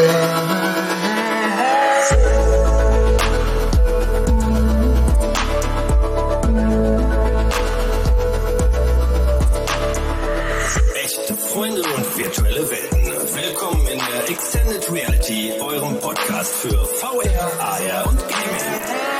Echte Freunde und virtuelle Welten. Willkommen in der Extended Reality, eurem Podcast für VR, AR und Gaming.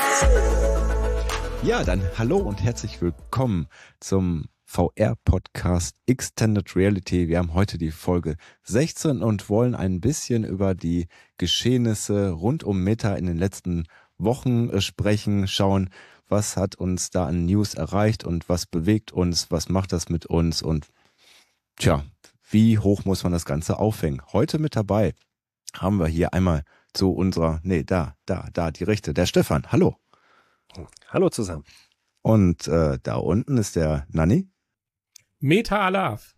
Ja, dann hallo und herzlich willkommen zum VR-Podcast Extended Reality. Wir haben heute die Folge 16 und wollen ein bisschen über die Geschehnisse rund um Meta in den letzten Wochen sprechen, schauen, was hat uns da an News erreicht und was bewegt uns, was macht das mit uns und wie hoch muss man das Ganze aufhängen? Heute mit dabei haben wir hier einmal zu unserer, die Rechte, der Stefan, hallo. Hallo zusammen. Und da unten ist der Nanni. Meta Alaf.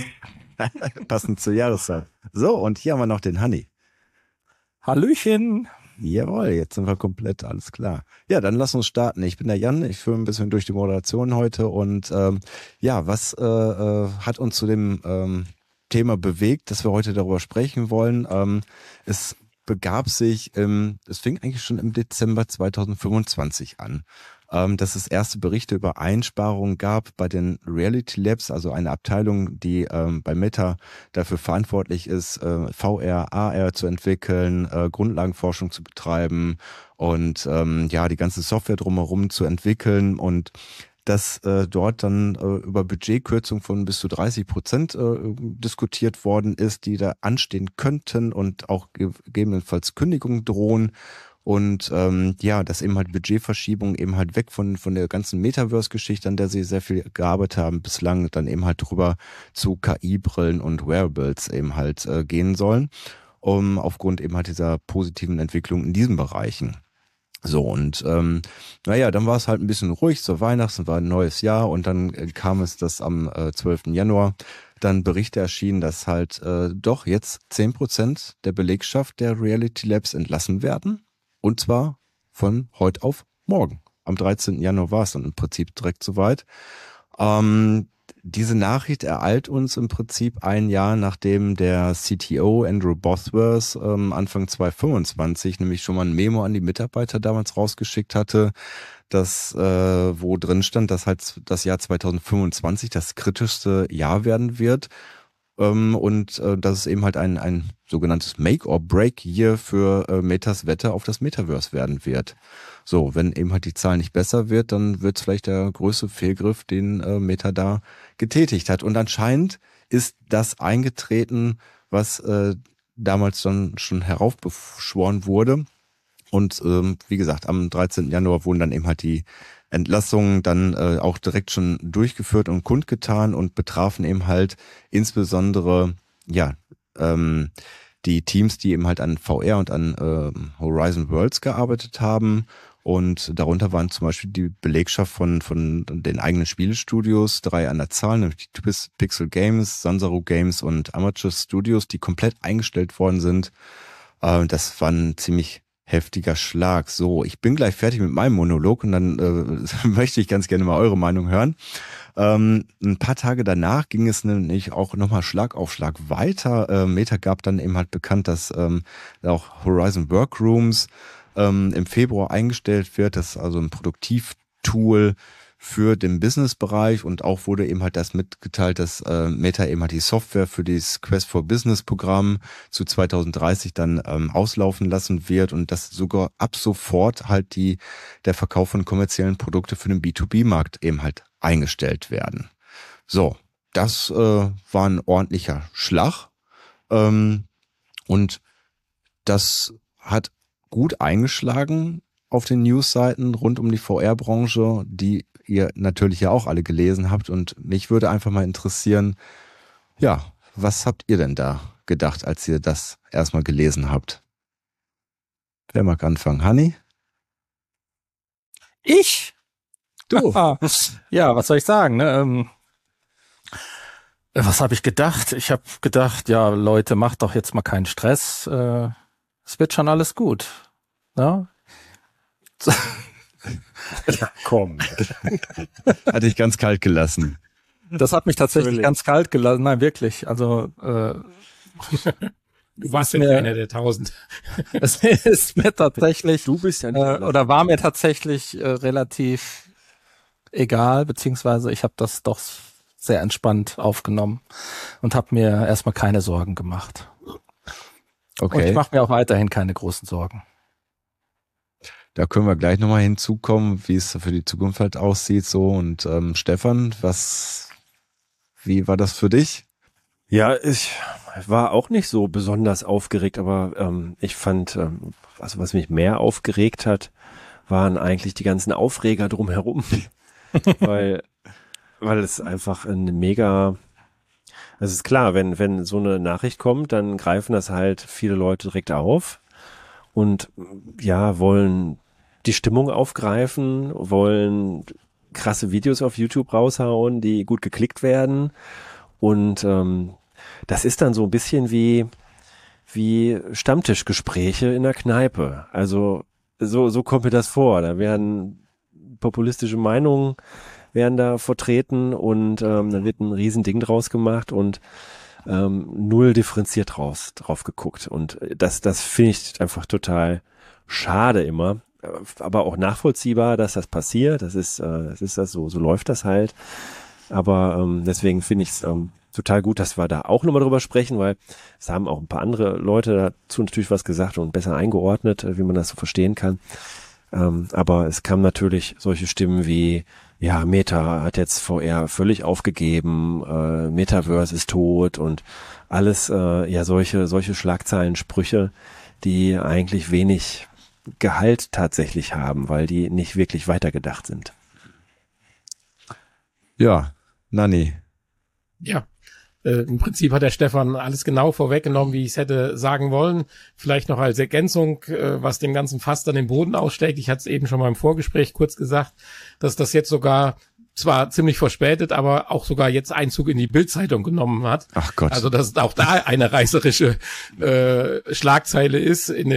Passend zur Jahreszeit. So, und hier haben wir noch den Hanni. Hallöchen. Jawohl, jetzt sind wir komplett, alles klar. Ja, dann lass uns starten. Ich bin der Jan, ich führe ein bisschen durch die Moderation heute und was hat uns zu dem Thema bewegt, dass wir heute darüber sprechen wollen? Es begab sich, es fing eigentlich schon im Dezember 2025 an, dass es erste Berichte über Einsparungen gab bei den Reality Labs, also eine Abteilung, die bei Meta dafür verantwortlich ist, VR, AR zu entwickeln, Grundlagenforschung zu betreiben und die ganze Software drumherum zu entwickeln und dass dort dann über Budgetkürzung von bis zu 30% diskutiert worden ist, die da anstehen könnten und auch gegebenenfalls Kündigungen drohen. Und dass eben halt Budgetverschiebung eben halt weg von der ganzen Metaverse-Geschichte, an der sie sehr viel gearbeitet haben, bislang dann eben halt drüber zu KI-Brillen und Wearables eben halt gehen sollen, aufgrund eben halt dieser positiven Entwicklung in diesen Bereichen. So, und dann war es halt ein bisschen ruhig zur Weihnachten, war ein neues Jahr und dann kam es, dass am 12. Januar dann Berichte erschienen, dass halt doch jetzt 10% der Belegschaft der Reality Labs entlassen werden. Und zwar von heute auf morgen. Am 13. Januar war es dann im Prinzip direkt soweit. Diese Nachricht ereilt uns im Prinzip ein Jahr, nachdem der CTO Andrew Bosworth Anfang 2025 nämlich schon mal ein Memo an die Mitarbeiter damals rausgeschickt hatte, dass wo drin stand, dass halt das Jahr 2025 das kritischste Jahr werden wird. Und dass es eben halt ein sogenanntes Make-or-Break-Year für Metas Wette auf das Metaverse werden wird. So, wenn eben halt die Zahl nicht besser wird, dann wird es vielleicht der größte Fehlgriff, den Meta da getätigt hat. Und anscheinend ist das eingetreten, was damals dann schon heraufbeschworen wurde. Und wie gesagt, am 13. Januar wurden dann eben halt die Entlassungen dann auch direkt schon durchgeführt und kundgetan und betrafen eben halt insbesondere die Teams, die eben halt an VR und an Horizon Worlds gearbeitet haben. Und darunter waren zum Beispiel die Belegschaft von den eigenen Spielestudios, 3 an der Zahl, nämlich die Pixel Games, Sanzaru Games und Amateur Studios, die komplett eingestellt worden sind. Das war ein ziemlich heftiger Schlag. So, ich bin gleich fertig mit meinem Monolog und dann möchte ich ganz gerne mal eure Meinung hören. Ein paar Tage danach ging es nämlich auch nochmal Schlag auf Schlag weiter. Meta gab dann eben halt bekannt, dass auch Horizon Workrooms im Februar eingestellt wird. Das ist also ein Produktivtool für den Business-Bereich und auch wurde eben halt das mitgeteilt, dass Meta eben halt die Software für das Quest for Business-Programm zu 2030 dann auslaufen lassen wird und dass sogar ab sofort halt der Verkauf von kommerziellen Produkten für den B2B-Markt eben halt eingestellt werden. So, das war ein ordentlicher Schlag und das hat gut eingeschlagen auf den Newsseiten rund um die VR-Branche, die ihr natürlich ja auch alle gelesen habt. Und mich würde einfach mal interessieren, was habt ihr denn da gedacht, als ihr das erstmal gelesen habt? Wer mag anfangen? Hanni? Ich? Du? Ja, was soll ich sagen? Ne? Was habe ich gedacht? Ich habe gedacht, ja, Leute, macht doch jetzt mal keinen Stress. Es wird schon alles gut. Ja? Ja, komm. Hat dich ganz kalt gelassen. Das hat mich tatsächlich ganz kalt gelassen. Nein, wirklich. Also Du warst ja einer der 1000. Es ist mir tatsächlich, Du bist ja nicht oder war mir tatsächlich relativ egal, beziehungsweise ich habe das doch sehr entspannt aufgenommen und habe mir erstmal keine Sorgen gemacht. Und ich Okay, mache mir auch weiterhin keine großen Sorgen. da können wir gleich nochmal hinzukommen, wie es für die Zukunft halt aussieht. So und Stefan, wie war das für dich? Ja, ich war auch nicht so besonders aufgeregt, aber ich fand, also was mich mehr aufgeregt hat, waren eigentlich die ganzen Aufreger drumherum, weil es einfach ein mega, es ist klar, wenn so eine Nachricht kommt, dann greifen das halt viele Leute direkt auf und ja, wollen die Stimmung aufgreifen, wollen krasse Videos auf YouTube raushauen, die gut geklickt werden. Und das ist dann so ein bisschen wie Stammtischgespräche in der Kneipe. Also so kommt mir das vor. Da werden populistische Meinungen werden da vertreten und dann wird ein Riesending draus gemacht und null differenziert drauf geguckt. Und das finde ich einfach total schade immer. Aber auch nachvollziehbar, dass das passiert. Das ist das so läuft das halt. Aber deswegen finde ich es total gut, dass wir da auch nochmal drüber sprechen, weil es haben auch ein paar andere Leute dazu natürlich was gesagt und besser eingeordnet, wie man das so verstehen kann. Aber es kamen natürlich solche Stimmen wie, ja, Meta hat jetzt VR völlig aufgegeben, Metaverse ist tot und alles, ja, solche Schlagzeilensprüche, die eigentlich wenig Gehalt tatsächlich haben, weil die nicht wirklich weitergedacht sind. Ja, Nanni. Ja, im Prinzip hat der Stefan alles genau vorweggenommen, wie ich es hätte sagen wollen. Vielleicht noch als Ergänzung, was dem ganzen Fass dann den Boden ausschlägt. Ich hatte es eben schon mal im Vorgespräch kurz gesagt, dass das jetzt sogar zwar ziemlich verspätet, aber auch sogar jetzt Einzug in die Bild-Zeitung genommen hat. Ach Gott. Also dass auch da eine reißerische Schlagzeile ist in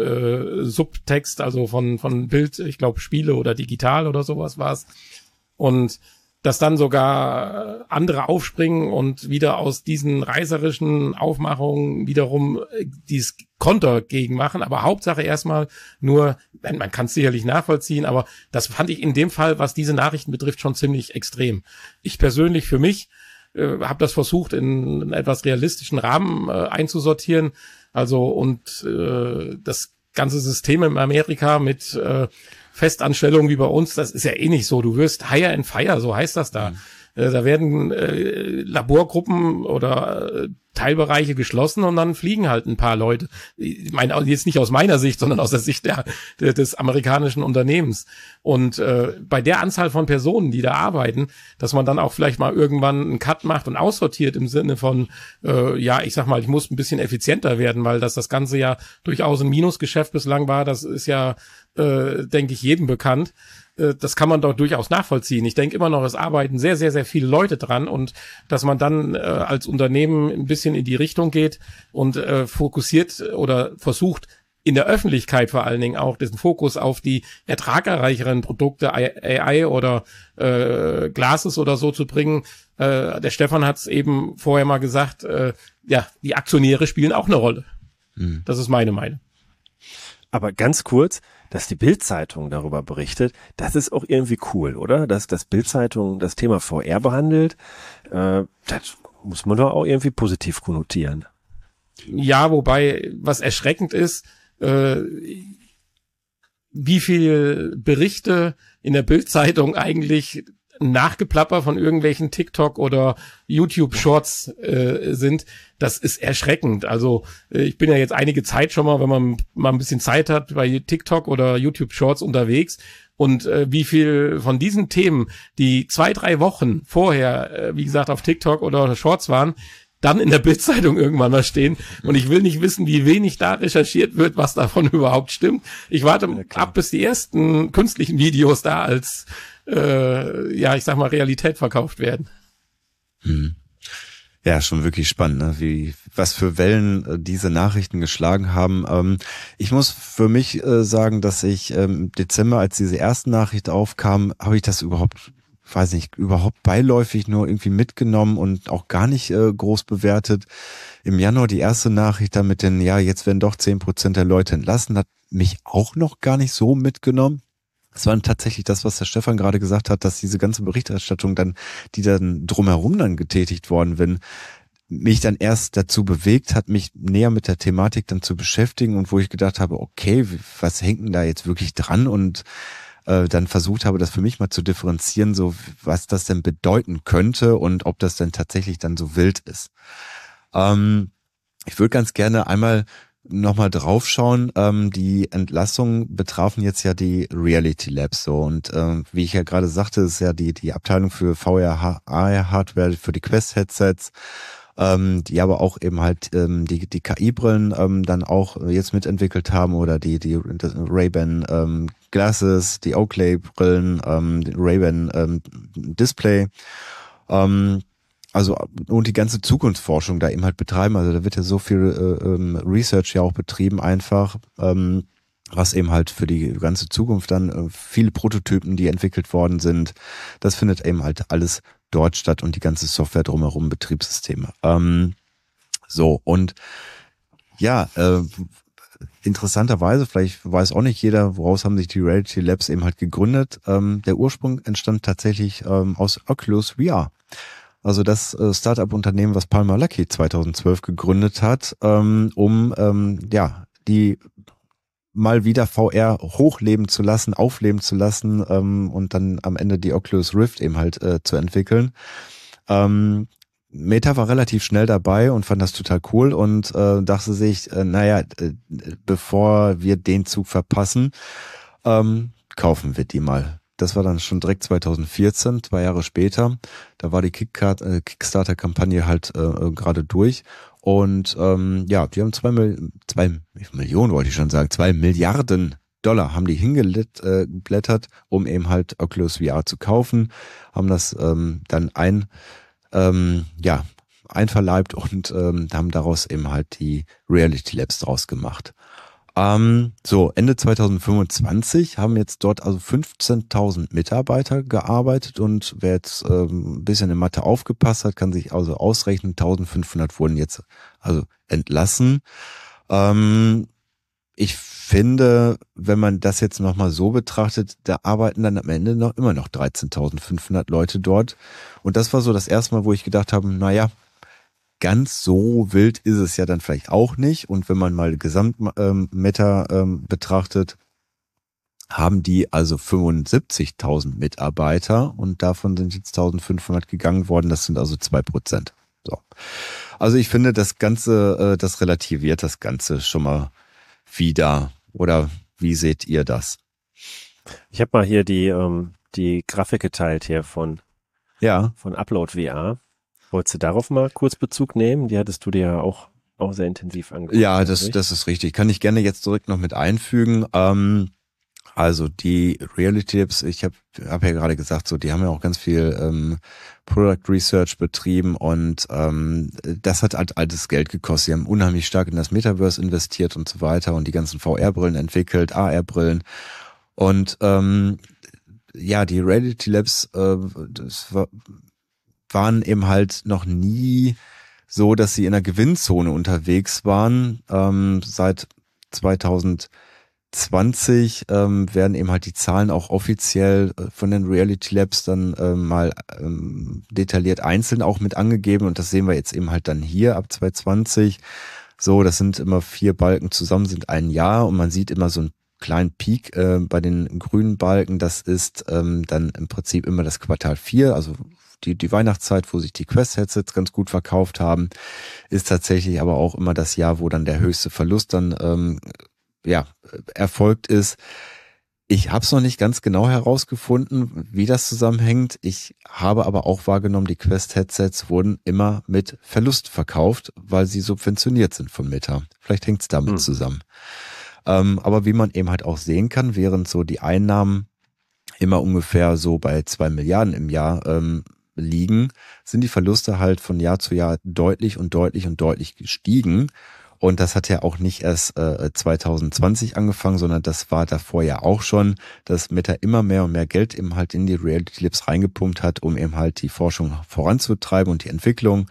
dem Subtext, also von Bild, ich glaube Spiele oder digital oder sowas war es. Und dass dann sogar andere aufspringen und wieder aus diesen reißerischen Aufmachungen wiederum dieses Konter gegen machen. Aber Hauptsache erstmal nur, man kann es sicherlich nachvollziehen, aber das fand ich in dem Fall, was diese Nachrichten betrifft, schon ziemlich extrem. Ich persönlich für mich habe das versucht, in einen etwas realistischen Rahmen einzusortieren. Also und das ganze System in Amerika mit Festanstellungen wie bei uns, das ist ja eh nicht so. Du wirst hire and fire, so heißt das da. Da werden Laborgruppen oder Teilbereiche geschlossen und dann fliegen halt ein paar Leute. Ich meine, jetzt nicht aus meiner Sicht, sondern aus der Sicht des amerikanischen Unternehmens. Und bei der Anzahl von Personen, die da arbeiten, dass man dann auch vielleicht mal irgendwann einen Cut macht und aussortiert im Sinne von, ja, ich sag mal, ich muss ein bisschen effizienter werden, weil das Ganze ja durchaus ein Minusgeschäft bislang war. Das ist ja, denke ich, jedem bekannt. Das kann man doch durchaus nachvollziehen. Ich denke immer noch, es arbeiten sehr, sehr, sehr viele Leute dran und dass man dann als Unternehmen ein bisschen in die Richtung geht und fokussiert oder versucht, in der Öffentlichkeit vor allen Dingen auch diesen Fokus auf die ertragreicheren Produkte, AI oder Glasses oder so zu bringen. Der Stefan hat es eben vorher mal gesagt, ja, die Aktionäre spielen auch eine Rolle. Das ist meine Meinung. Aber ganz kurz, dass die Bild-Zeitung darüber berichtet, das ist auch irgendwie cool, oder? Dass das Bild-Zeitung das Thema VR behandelt, das muss man doch auch irgendwie positiv konnotieren. Ja, wobei, was erschreckend ist, wie viel Berichte in der Bild-Zeitung eigentlich Nachgeplapper von irgendwelchen TikTok oder YouTube-Shorts sind, das ist erschreckend. Also ich bin ja jetzt einige Zeit schon mal, wenn man mal ein bisschen Zeit hat, bei TikTok oder YouTube-Shorts unterwegs und wie viel von diesen Themen, die 2-3 Wochen vorher, wie gesagt, auf TikTok oder Shorts waren, dann in der Bild-Zeitung irgendwann mal stehen. Und ich will nicht wissen, wie wenig da recherchiert wird, was davon überhaupt stimmt. Ich warte ab, bis die ersten künstlichen Videos da als ja, ich sag mal, Realität verkauft werden. Ja, schon wirklich spannend, ne? Was für Wellen diese Nachrichten geschlagen haben. Ich muss für mich sagen, dass ich im Dezember, als diese erste Nachricht aufkam, habe ich das überhaupt weiß nicht, überhaupt beiläufig nur irgendwie mitgenommen und auch gar nicht groß bewertet. Im Januar die erste Nachricht dann mit den, ja, jetzt werden doch 10% der Leute entlassen, hat mich auch noch gar nicht so mitgenommen. Es war tatsächlich das, was der Stefan gerade gesagt hat, dass diese ganze Berichterstattung dann, die dann drumherum dann getätigt worden bin, mich dann erst dazu bewegt hat, mich näher mit der Thematik dann zu beschäftigen und wo ich gedacht habe, okay, was hängt denn da jetzt wirklich dran und dann versucht habe, das für mich mal zu differenzieren, so was das denn bedeuten könnte und ob das denn tatsächlich dann so wild ist. Ich würde ganz gerne einmal nochmal draufschauen. Die Entlassungen betrafen jetzt ja die Reality Labs so und wie ich ja gerade sagte, ist ja die Abteilung für VR, AR-Hardware für die Quest-Headsets, die aber auch eben halt die KI-Brillen dann auch jetzt mitentwickelt haben oder die Ray-Ban Glasses, die Oakley-Brillen, die Ray-Ban Display, also und die ganze Zukunftsforschung da eben halt betreiben. Also da wird ja so viel Research ja auch betrieben einfach, was eben halt für die ganze Zukunft dann viele Prototypen, die entwickelt worden sind, das findet eben halt alles dort statt und die ganze Software drumherum, Betriebssysteme. So und ja, interessanterweise, vielleicht weiß auch nicht jeder, woraus haben sich die Reality Labs eben halt gegründet. Der Ursprung entstand tatsächlich aus Oculus VR. Also das Startup-Unternehmen, was Palmer Luckey 2012 gegründet hat, die mal wieder VR hochleben zu lassen, aufleben zu lassen und dann am Ende die Oculus Rift eben halt zu entwickeln. Meta war relativ schnell dabei und fand das total cool und dachte sich, bevor wir den Zug verpassen, kaufen wir die mal. Das war dann schon direkt 2014, 2 Jahre später. Da war die Kickstarter-Kampagne halt gerade durch. Und die haben 2 Milliarden Dollar haben die hingeblättert, um eben halt Oculus VR zu kaufen, haben das dann einverleibt und haben daraus eben halt die Reality Labs draus gemacht. Ende 2025 haben jetzt dort also 15.000 Mitarbeiter gearbeitet und wer jetzt ein bisschen in Mathe aufgepasst hat, kann sich also ausrechnen, 1.500 wurden jetzt also entlassen. Ich finde, wenn man das jetzt nochmal so betrachtet, da arbeiten dann am Ende immer noch 13.500 Leute dort. Und das war so das erste Mal, wo ich gedacht habe, naja, ganz so wild ist es ja dann vielleicht auch nicht. Und wenn man mal Gesamtmeta betrachtet, haben die also 75.000 Mitarbeiter und davon sind jetzt 1.500 gegangen worden. Das sind also 2%. So. Also ich finde, das Ganze, das relativiert das Ganze schon mal wieder. Oder wie seht ihr das? Ich habe mal hier die Grafik geteilt hier von Upload VR. Wolltest du darauf mal kurz Bezug nehmen? Die hattest du dir ja auch sehr intensiv angeguckt. Ja, das ist richtig. Kann ich gerne jetzt direkt noch mit einfügen. Also die Reality Labs, ich hab ja gerade gesagt, so die haben ja auch ganz viel Product Research betrieben und das hat halt altes Geld gekostet. Sie haben unheimlich stark in das Metaverse investiert und so weiter und die ganzen VR-Brillen entwickelt, AR-Brillen und die Reality Labs, waren eben halt noch nie so, dass sie in der Gewinnzone unterwegs waren. Seit 2020 werden eben halt die Zahlen auch offiziell von den Reality Labs dann mal detailliert einzeln auch mit angegeben und das sehen wir jetzt eben halt dann hier ab 2020. So, das sind immer 4 Balken zusammen, sind ein Jahr und man sieht immer so einen kleinen Peak bei den grünen Balken. Das ist dann im Prinzip immer das Quartal 4, also die Weihnachtszeit, wo sich die Quest-Headsets ganz gut verkauft haben, ist tatsächlich aber auch immer das Jahr, wo dann der höchste Verlust dann erfolgt ist. Ich habe es noch nicht ganz genau herausgefunden, wie das zusammenhängt. Ich habe aber auch wahrgenommen, die Quest-Headsets wurden immer mit Verlust verkauft, weil sie subventioniert sind von Meta. Vielleicht hängt es damit zusammen. Aber wie man eben halt auch sehen kann, während so die Einnahmen immer ungefähr so bei 2 Milliarden im Jahr liegen, sind die Verluste halt von Jahr zu Jahr deutlich gestiegen. Und das hat ja auch nicht erst 2020 angefangen, sondern das war davor ja auch schon, dass Meta immer mehr und mehr Geld eben halt in die Reality Labs reingepumpt hat, um eben halt die Forschung voranzutreiben und die Entwicklung.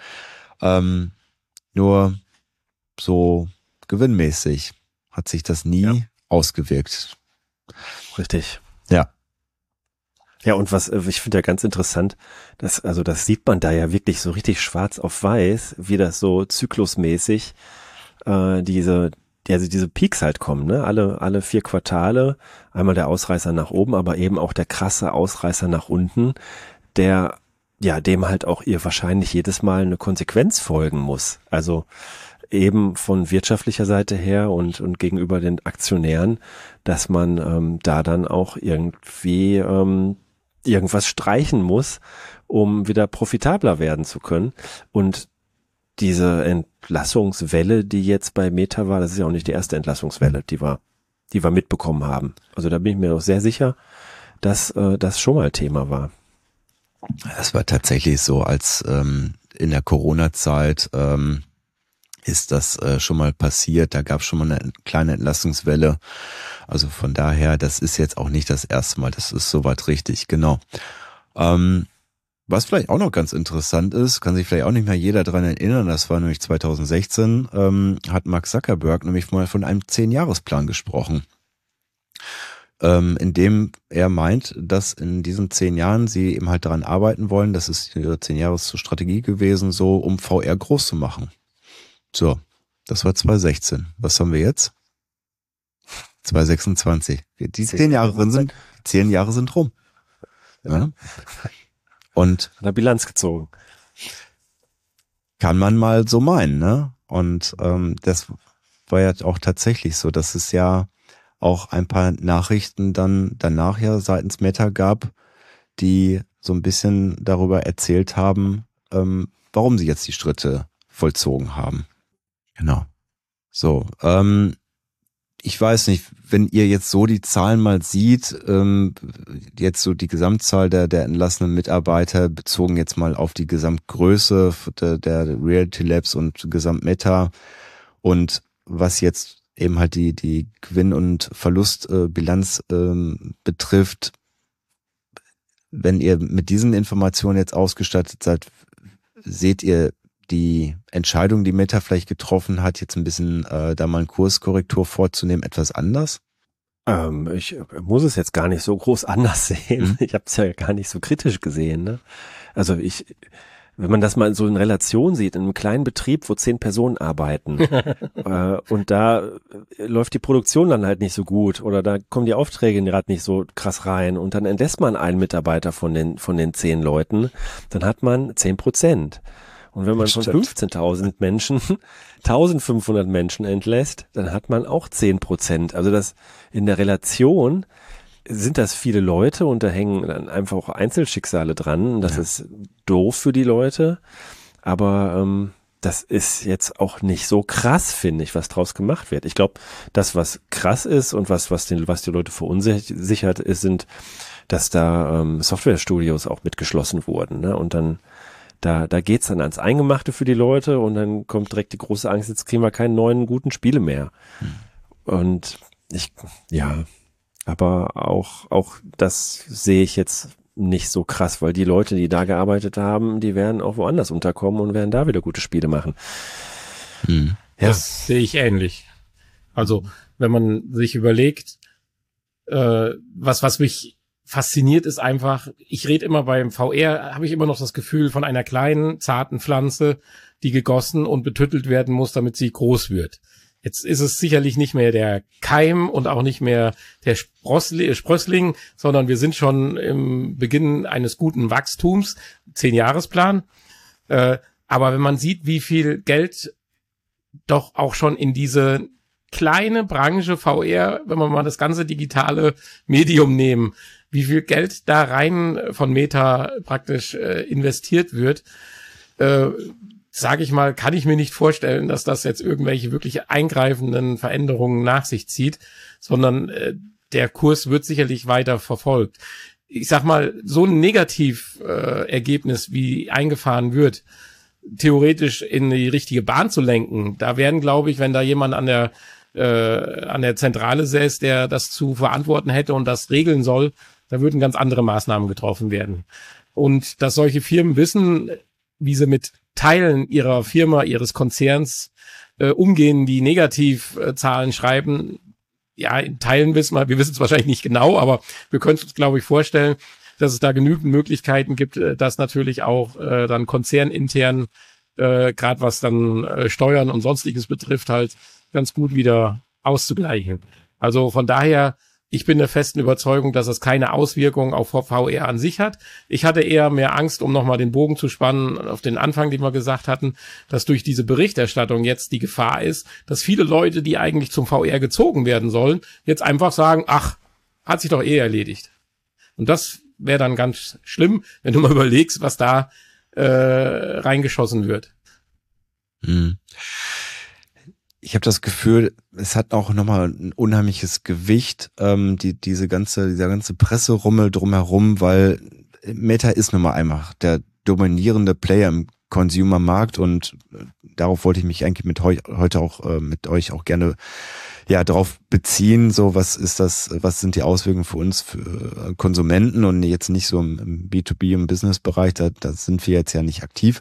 Nur so gewinnmäßig hat sich das nie ausgewirkt. Richtig. Ja. Ja, und was ich finde ja ganz interessant, das sieht man da ja wirklich so richtig schwarz auf weiß, wie das so zyklusmäßig diese Peaks halt kommen, ne? Alle 4 Quartale, einmal der Ausreißer nach oben, aber eben auch der krasse Ausreißer nach unten, der ja dem halt auch ihr wahrscheinlich jedes Mal eine Konsequenz folgen muss. Also eben von wirtschaftlicher Seite her und gegenüber den Aktionären, dass man da dann auch irgendwie irgendwas streichen muss, um wieder profitabler werden zu können. Und diese Entlassungswelle, die jetzt bei Meta war, das ist ja auch nicht die erste Entlassungswelle, die wir mitbekommen haben. Also da bin ich mir auch sehr sicher, dass das schon mal Thema war. Das war tatsächlich so, als in der Corona-Zeit ist das schon mal passiert. Da gab es schon mal eine kleine Entlassungswelle. Also von daher, das ist jetzt auch nicht das erste Mal. Das ist soweit richtig, genau. Was vielleicht auch noch ganz interessant ist, kann sich vielleicht auch nicht mehr jeder dran erinnern, das war nämlich 2016, hat Mark Zuckerberg nämlich mal von einem 10-Jahresplan gesprochen, in dem er meint, dass in diesen 10 Jahren sie eben halt daran arbeiten wollen, das ist ihre 10-Jahres-Strategie gewesen, so um VR groß zu machen. So, das war 2016. Was haben wir jetzt? 2026. Die 10 Jahre sind rum. Ja. Und hat er Bilanz gezogen. Kann man mal so meinen, ne? Und das war ja auch tatsächlich so, dass es ja auch ein paar Nachrichten dann danach ja seitens Meta gab, die so ein bisschen darüber erzählt haben, warum sie jetzt die Schritte vollzogen haben. Genau. So, ich weiß nicht, wenn ihr jetzt so die Zahlen mal sieht, jetzt so die Gesamtzahl der entlassenen Mitarbeiter bezogen jetzt mal auf die Gesamtgröße der Reality Labs und Gesamtmeta und was jetzt eben halt die Gewinn- und Verlustbilanz betrifft, wenn ihr mit diesen Informationen jetzt ausgestattet seid, seht ihr die Entscheidung, die Meta vielleicht getroffen hat, jetzt ein bisschen da mal eine Kurskorrektur vorzunehmen, etwas anders? Ich muss es jetzt gar nicht so groß anders sehen. Ich habe es ja gar nicht so kritisch gesehen. Ne? Also wenn man das mal so in Relation sieht, in einem kleinen Betrieb, wo 10 Personen arbeiten und da läuft die Produktion dann halt nicht so gut oder da kommen die Aufträge gerade nicht so krass rein und dann entlässt man einen Mitarbeiter von den 10 Leuten, dann hat man 10%. Und wenn man von 15.000 Menschen 1.500 Menschen entlässt, dann hat man auch 10%. Also das in der Relation sind das viele Leute und da hängen dann einfach auch Einzelschicksale dran. Das ist doof für die Leute, aber das ist jetzt auch nicht so krass, finde ich, was draus gemacht wird. Ich glaube, das, was krass ist und was die Leute verunsichert ist, sind, dass da Softwarestudios auch mitgeschlossen wurden, ne? Und dann da geht's dann ans Eingemachte für die Leute und dann kommt direkt die große Angst, jetzt kriegen wir keine neuen guten Spiele mehr. Und aber auch das sehe ich jetzt nicht so krass, weil die Leute, die da gearbeitet haben, die werden auch woanders unterkommen und werden da wieder gute Spiele machen. Ja. Das sehe ich ähnlich. Also, wenn man sich überlegt, was mich fasziniert, ist einfach, ich rede immer beim VR, habe ich immer noch das Gefühl von einer kleinen, zarten Pflanze, die gegossen und betüttelt werden muss, damit sie groß wird. Jetzt ist es sicherlich nicht mehr der Keim und auch nicht mehr der Sprössling, sondern wir sind schon im Beginn eines guten Wachstums, 10-Jahresplan. Aber wenn man sieht, wie viel Geld doch auch schon in diese kleine Branche VR, wenn wir mal das ganze digitale Medium nehmen, wie viel Geld da rein von Meta praktisch investiert wird, sage ich mal, kann ich mir nicht vorstellen, dass das jetzt irgendwelche wirklich eingreifenden Veränderungen nach sich zieht, sondern der Kurs wird sicherlich weiter verfolgt. Ich sag mal, so ein Negativergebnis wie eingefahren wird, theoretisch in die richtige Bahn zu lenken. Da werden, glaube ich, wenn da jemand an der Zentrale säß, der das zu verantworten hätte und das regeln soll, da würden ganz andere Maßnahmen getroffen werden. Und dass solche Firmen wissen, wie sie mit Teilen ihrer Firma, ihres Konzerns umgehen, die Negativzahlen schreiben, ja, in Teilen wissen wir es wahrscheinlich nicht genau, aber wir können uns, glaube ich, vorstellen, dass es da genügend Möglichkeiten gibt, dass natürlich auch dann konzernintern, gerade was dann Steuern und Sonstiges betrifft, halt ganz gut wieder auszugleichen. Also von daher, ich bin der festen Überzeugung, dass es keine Auswirkungen auf VR an sich hat. Ich hatte eher mehr Angst, um nochmal den Bogen zu spannen auf den Anfang, den wir gesagt hatten, dass durch diese Berichterstattung jetzt die Gefahr ist, dass viele Leute, die eigentlich zum VR gezogen werden sollen, jetzt einfach sagen, ach, hat sich doch erledigt. Und das wäre dann ganz schlimm, wenn du mal überlegst, was da reingeschossen wird. Ich habe das Gefühl, es hat auch nochmal ein unheimliches Gewicht, dieser ganze Presserummel drumherum, weil Meta ist nun mal einfach der dominierende Player im Consumer-Markt und darauf wollte ich mich eigentlich heute auch mit euch auch gerne drauf beziehen, so was sind die Auswirkungen für uns, für Konsumenten und jetzt nicht so im B2B, im Business-Bereich, da sind wir jetzt ja nicht aktiv.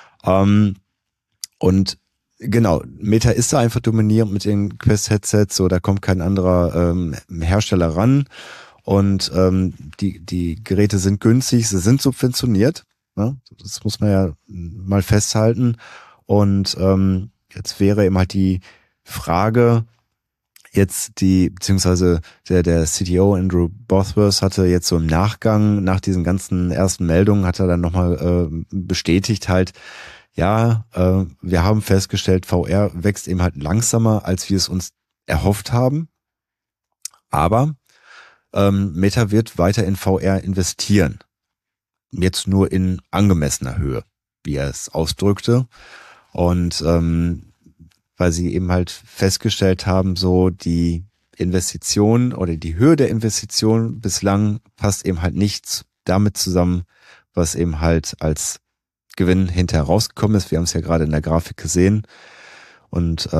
Und genau, Meta ist da einfach dominierend mit den Quest-Headsets, so da kommt kein anderer Hersteller ran und die Geräte sind günstig, sie sind subventioniert, ne? Das muss man ja mal festhalten und jetzt wäre eben halt die Frage, beziehungsweise der CTO Andrew Bosworth hatte jetzt so im Nachgang, nach diesen ganzen ersten Meldungen, hat er dann nochmal bestätigt halt, ja, wir haben festgestellt, VR wächst eben halt langsamer, als wir es uns erhofft haben. Aber Meta wird weiter in VR investieren. Jetzt nur in angemessener Höhe, wie er es ausdrückte. Und weil sie eben halt festgestellt haben, so die Investition oder die Höhe der Investition bislang passt eben halt nicht damit zusammen, was eben halt als Gewinn hinterher rausgekommen ist. Wir haben es ja gerade in der Grafik gesehen. Und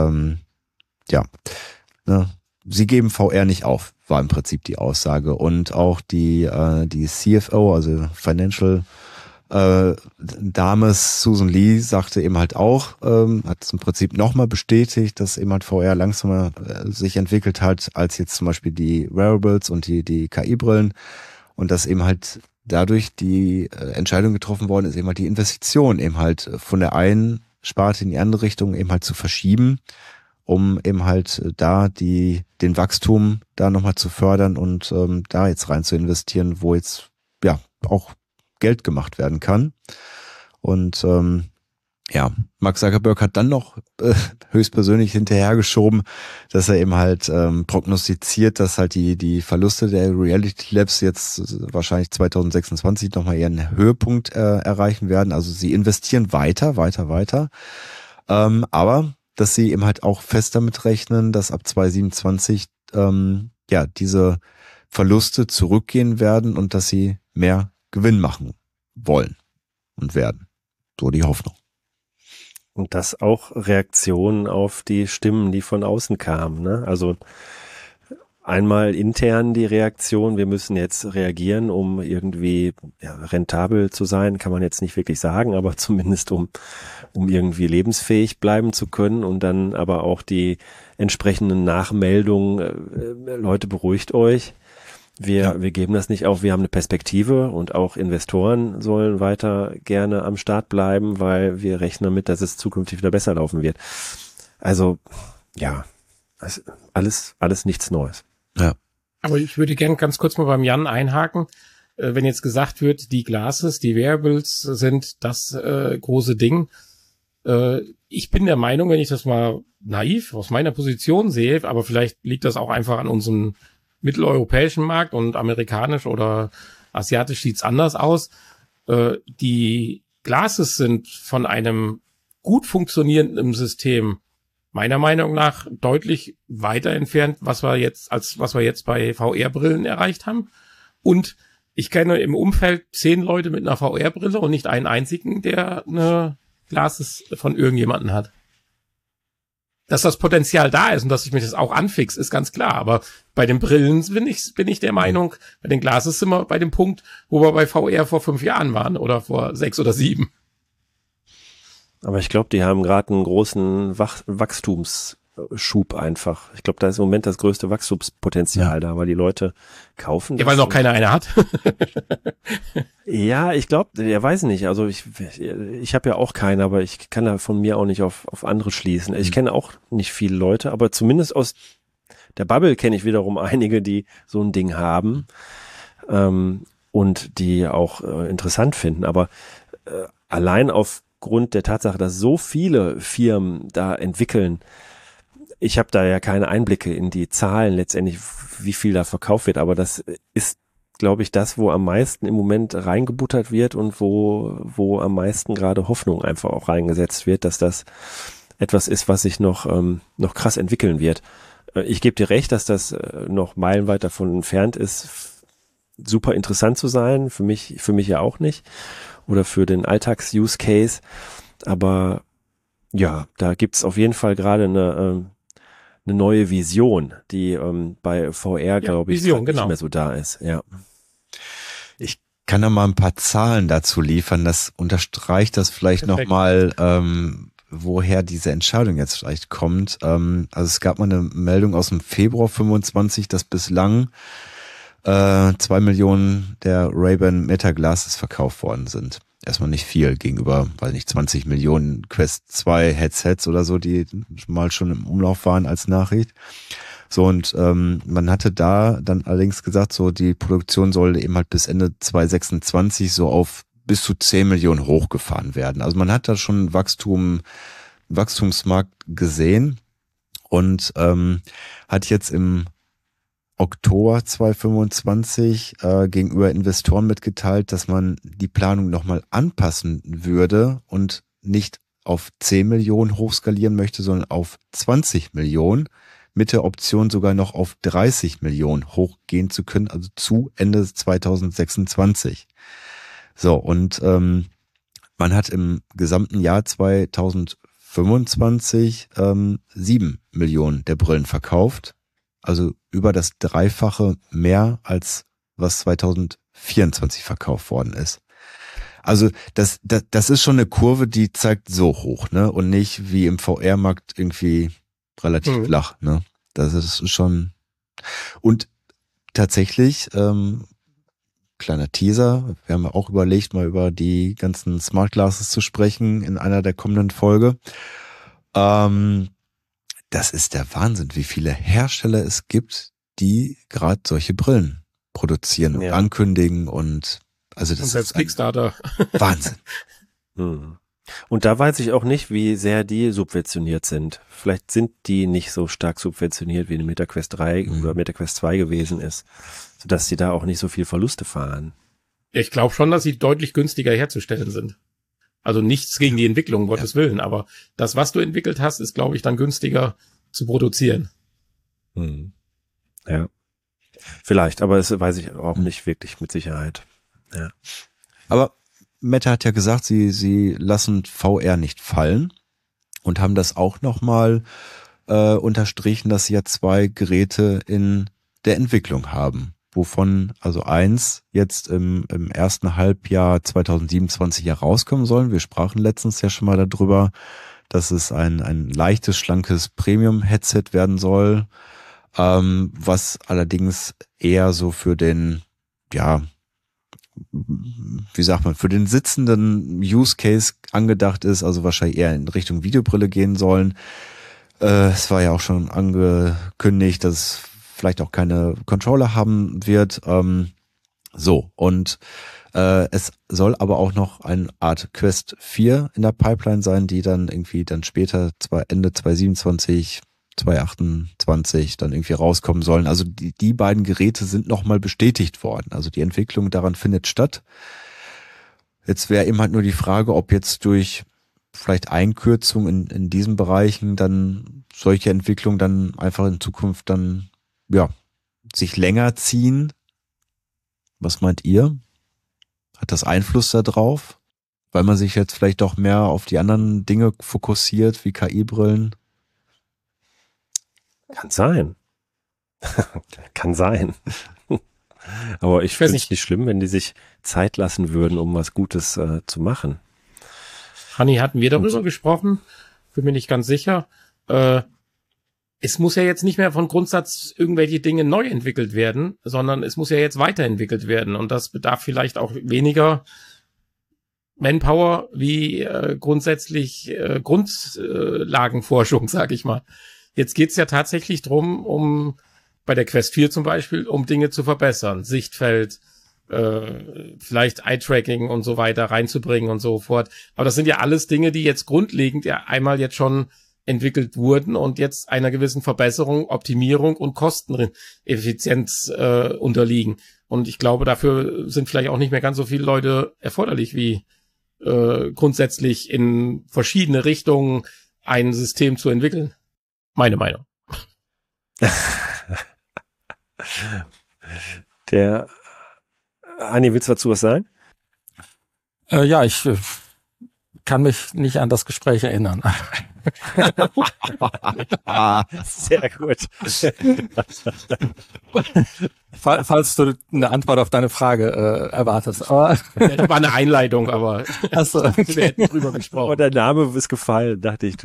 sie geben VR nicht auf, war im Prinzip die Aussage. Und auch die CFO, also Financial Dame Susan Lee, sagte eben halt auch, hat es im Prinzip nochmal bestätigt, dass eben halt VR langsamer sich entwickelt hat, als jetzt zum Beispiel die Wearables und die KI-Brillen. Und dass eben halt dadurch die Entscheidung getroffen worden ist, eben halt die Investition eben halt von der einen Sparte in die andere Richtung eben halt zu verschieben, um eben halt da den Wachstum da nochmal zu fördern und da jetzt rein zu investieren, wo jetzt auch Geld gemacht werden kann. Und Mark Zuckerberg hat dann noch höchstpersönlich hinterhergeschoben, dass er eben halt prognostiziert, dass halt die Verluste der Reality Labs jetzt wahrscheinlich 2026 nochmal ihren Höhepunkt erreichen werden. Also sie investieren weiter. Aber dass sie eben halt auch fest damit rechnen, dass ab 2027 diese Verluste zurückgehen werden und dass sie mehr Gewinn machen wollen und werden. So die Hoffnung. Und das auch Reaktionen auf die Stimmen, die von außen kamen, ne? Also einmal intern die Reaktion, wir müssen jetzt reagieren, um irgendwie rentabel zu sein, kann man jetzt nicht wirklich sagen, aber zumindest um irgendwie lebensfähig bleiben zu können und dann aber auch die entsprechenden Nachmeldungen, Leute, beruhigt euch. Wir geben das nicht auf, wir haben eine Perspektive und auch Investoren sollen weiter gerne am Start bleiben, weil wir rechnen damit, dass es zukünftig wieder besser laufen wird. Also, alles nichts Neues. Ja. Aber ich würde gerne ganz kurz mal beim Jan einhaken. Wenn jetzt gesagt wird, die Glasses, die Wearables sind das große Ding. Ich bin der Meinung, wenn ich das mal naiv aus meiner Position sehe, aber vielleicht liegt das auch einfach an unserem mitteleuropäischen Markt und amerikanisch oder asiatisch sieht's anders aus. Die Glasses sind von einem gut funktionierenden System meiner Meinung nach deutlich weiter entfernt, was wir jetzt bei VR-Brillen erreicht haben. Und ich kenne im Umfeld 10 Leute mit einer VR-Brille und nicht einen einzigen, der eine Glases von irgendjemanden hat. Dass das Potenzial da ist und dass ich mich das auch anfix, ist ganz klar. Aber bei den Brillen bin ich der Meinung, bei den Glases sind wir bei dem Punkt, wo wir bei VR vor 5 Jahren waren oder vor 6 oder 7. Aber ich glaube, die haben gerade einen großen Wachstumsschub einfach. Ich glaube, da ist im Moment das größte Wachstumspotenzial da, weil die Leute kaufen. Ja, weil noch keiner eine hat. Ja, ich glaube, weiß nicht. Also ich habe ja auch keine, aber ich kann da von mir auch nicht auf andere schließen. Ich kenne auch nicht viele Leute, aber zumindest aus der Bubble kenne ich wiederum einige, die so ein Ding haben und die auch interessant finden. Aber allein aufgrund der Tatsache, dass so viele Firmen da entwickeln, ich habe da ja keine Einblicke in die Zahlen letztendlich, wie viel da verkauft wird, aber das ist, glaube ich, das, wo am meisten im Moment reingebuttert wird und wo am meisten gerade Hoffnung einfach auch reingesetzt wird, dass das etwas ist, was sich noch krass entwickeln wird. Ich gebe dir recht, dass das noch meilenweit davon entfernt ist, super interessant zu sein. Für mich ja auch nicht. Oder für den Alltags-Use-Case. Aber ja, da gibt's auf jeden Fall gerade eine neue Vision, die bei VR, glaube ich, Vision, nicht mehr so da ist. Ja. Ich kann da mal ein paar Zahlen dazu liefern. Das unterstreicht das vielleicht nochmal, woher diese Entscheidung jetzt vielleicht kommt. Also es gab mal eine Meldung aus dem Februar 25, dass bislang 2 Millionen der Ray-Ban Meta Glasses verkauft worden sind. Erstmal nicht viel gegenüber, weiß nicht, 20 Millionen Quest 2 Headsets oder so, die mal schon im Umlauf waren als Nachricht. So, und man hatte da dann allerdings gesagt, so die Produktion soll eben halt bis Ende 2026 so auf bis zu 10 Millionen hochgefahren werden. Also man hat da schon Wachstumsmarkt gesehen und hat jetzt im Oktober 2025 gegenüber Investoren mitgeteilt, dass man die Planung nochmal anpassen würde und nicht auf 10 Millionen hochskalieren möchte, sondern auf 20 Millionen, mit der Option sogar noch auf 30 Millionen hochgehen zu können, also zu Ende 2026. So, und man hat im gesamten Jahr 2025 7 Millionen der Brillen verkauft. Also über das Dreifache mehr, als was 2024 verkauft worden ist. Also das ist schon eine Kurve, die zeigt so hoch, ne? Und nicht wie im VR-Markt irgendwie relativ flach, ne? Das ist schon. Und tatsächlich, kleiner Teaser, wir haben ja auch überlegt, mal über die ganzen Smart Glasses zu sprechen in einer der kommenden Folge. Das ist der Wahnsinn, wie viele Hersteller es gibt, die gerade solche Brillen produzieren und ankündigen und also das und selbst ist ein Kickstarter. Wahnsinn. Und da weiß ich auch nicht, wie sehr die subventioniert sind. Vielleicht sind die nicht so stark subventioniert, wie eine MetaQuest 3 oder MetaQuest 2 gewesen ist, sodass sie da auch nicht so viel Verluste fahren. Ich glaube schon, dass sie deutlich günstiger herzustellen sind. Also nichts gegen die Entwicklung, Gottes Willen, aber das, was du entwickelt hast, ist, glaube ich, dann günstiger zu produzieren. Ja, vielleicht, aber das weiß ich auch nicht wirklich mit Sicherheit. Ja. Aber Meta hat ja gesagt, sie lassen VR nicht fallen und haben das auch nochmal unterstrichen, dass sie ja 2 Geräte in der Entwicklung haben, wovon also eins jetzt im ersten Halbjahr 2027 herauskommen sollen. Wir sprachen letztens ja schon mal darüber, dass es ein leichtes, schlankes Premium-Headset werden soll, was allerdings eher so für den, ja, wie sagt man, für den sitzenden Use Case angedacht ist, also wahrscheinlich eher in Richtung Videobrille gehen sollen. Es war ja auch schon angekündigt, dass es vielleicht auch keine Controller haben wird. So, und es soll aber auch noch eine Art Quest 4 in der Pipeline sein, die dann irgendwie dann später, Ende 2027, 2028 dann irgendwie rauskommen sollen. Also die beiden Geräte sind nochmal bestätigt worden. Also die Entwicklung daran findet statt. Jetzt wäre eben halt nur die Frage, ob jetzt durch vielleicht Einkürzung in diesen Bereichen dann solche Entwicklungen dann einfach in Zukunft dann, ja, sich länger ziehen. Was meint ihr? Hat das Einfluss da drauf? Weil man sich jetzt vielleicht doch mehr auf die anderen Dinge fokussiert, wie KI-Brillen? Kann sein. Kann sein. Aber ich finde es nicht schlimm, wenn die sich Zeit lassen würden, um was Gutes zu machen. Hanni, hatten wir darüber gesprochen? Bin mir nicht ganz sicher. Es muss ja jetzt nicht mehr von Grundsatz irgendwelche Dinge neu entwickelt werden, sondern es muss ja jetzt weiterentwickelt werden. Und das bedarf vielleicht auch weniger Manpower wie grundsätzlich Grundlagenforschung, sag ich mal. Jetzt geht's ja tatsächlich drum, um bei der Quest 4 zum Beispiel, um Dinge zu verbessern. Sichtfeld, vielleicht Eye-Tracking und so weiter reinzubringen und so fort. Aber das sind ja alles Dinge, die jetzt grundlegend ja einmal jetzt schon entwickelt wurden und jetzt einer gewissen Verbesserung, Optimierung und Kosteneffizienz unterliegen. Und ich glaube, dafür sind vielleicht auch nicht mehr ganz so viele Leute erforderlich, wie grundsätzlich in verschiedene Richtungen ein System zu entwickeln. Meine Meinung. Hanni, willst du dazu was sagen? Ja, ich kann mich nicht an das Gespräch erinnern. Sehr gut. Falls du eine Antwort auf deine Frage erwartest. Aber Das war eine Einleitung, aber Achso, wir hätten drüber gesprochen. Oh, der Name ist gefallen, dachte ich.